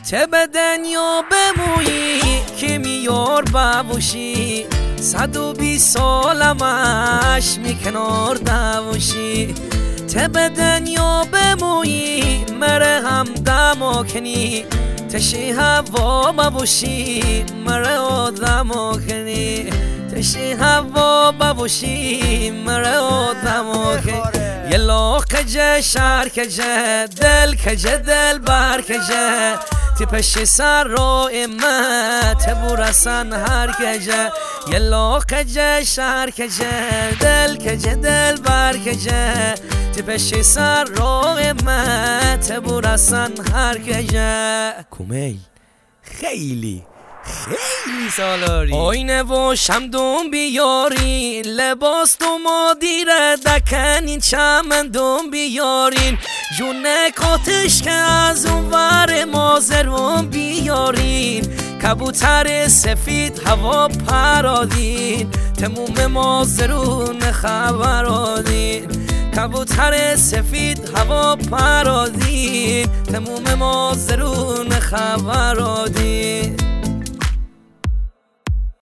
به دنیا بمویی که میار ببوشی 120 سالمش میکنار دوشی به دنیا بمویی مره هم دمو کنی تشی هوا ببوشی مره آدمو کنی تشی هوا ببوشی مره آدمو کنی یه لاخ کجه شهر کجه دل کجه دل بر کجه تی پشی سر رو امت برسن هر کجه یه لاخ کجه شهر کجه دل کجه دل بر کجه تی پشی سر رو امت برسن هر کجه کومیل خیلی سالاری آینه و شمدون بیارین لباس تو مادیره دکنین چمندون بیارین جونه کاتش که از اون ور مازرون بیارین کبوتر سفید هوا پرادین تموم مازرون خبرادین کبوتر سفید هوا پرادین تموم مازرون خبرادین